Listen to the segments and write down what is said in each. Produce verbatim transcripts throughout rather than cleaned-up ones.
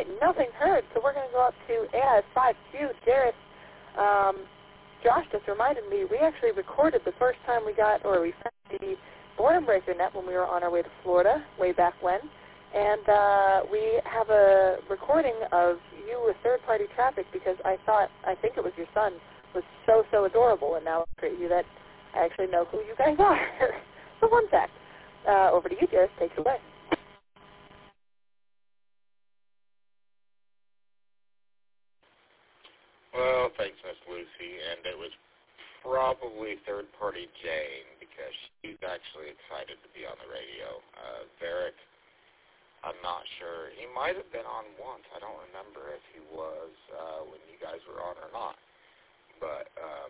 right, nothing heard, so we're going to go up to A I five Q. Jarrett, um, Josh just reminded me, we actually recorded the first time we got, or we found the Boredom Breaker net when we were on our way to Florida, way back when. And uh, we have a recording of you with third-party traffic because I thought, I think it was your son, was so, so adorable, and now it's crazy that I actually know who you guys are. So fun fact. Uh, over to you, Jarrett. Take it away. Well, thanks, Miss Lucy, and it was probably third-party Jane because she's actually excited to be on the radio. Uh, Varric, I'm not sure. He might have been on once. I don't remember if he was uh, when you guys were on or not. But um,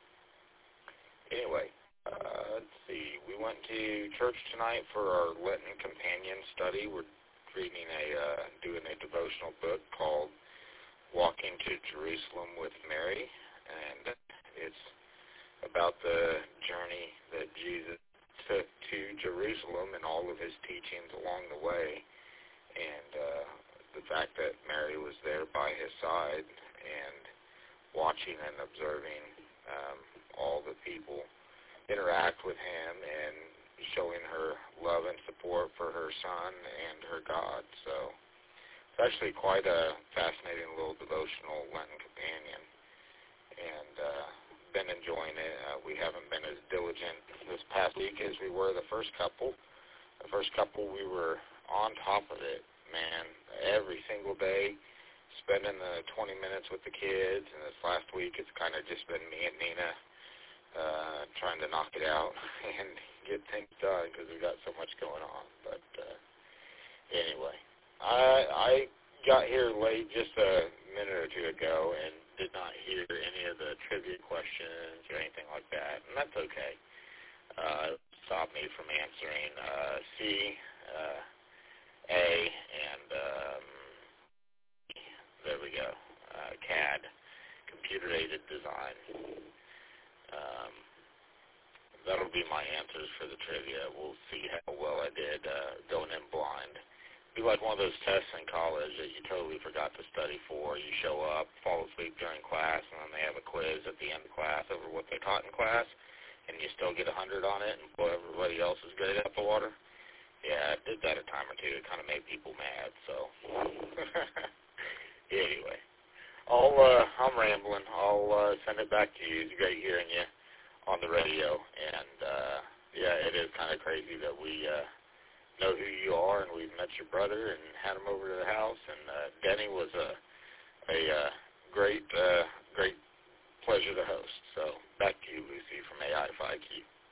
anyway, uh, let's see. We went to church tonight for our Lenten Companion study. We're reading a, uh, doing a devotional book called Walking to Jerusalem with Mary, and it's about the journey that Jesus took to Jerusalem and all of his teachings along the way, and uh, the fact that Mary was there by his side and watching and observing um, all the people interact with him and showing her love and support for her son and her God. So it's actually quite a fascinating little devotional Lenten companion, and uh, been enjoying it. Uh, we haven't been as diligent this past week as we were the first couple. The first couple we were on top of it, man, every single day, spending the twenty minutes with the kids, and this last week it's kind of just been me and Nina uh, trying to knock it out and get things done because we've got so much going on. But uh, anyway, I, I got here late just a minute or two ago and did not hear any of the trivia questions or anything like that, and that's okay. Uh, it stopped me from answering uh, C, uh, A, and um, there we go, uh, C A D, computer-aided design. Um, that'll be my answers for the trivia. We'll see how well I did uh, going in blind. Be like one of those tests in college that you totally forgot to study for. You show up, fall asleep during class, and then they have a quiz at the end of class over what they taught in class, and you still get a hundred on it and blow everybody else's grade out the water. Yeah, I did that a time or two. It kind of made people mad, so. Anyway, I'll, uh, I'm rambling. I'll uh, send it back to you. It's great hearing you on the radio, and, uh, yeah, it is kind of crazy that we, uh, know who you are, and we've met your brother and had him over to the house, and uh, Denny was a, a uh, great, uh, great pleasure to host. So back to you, Lucy, from A I five Q.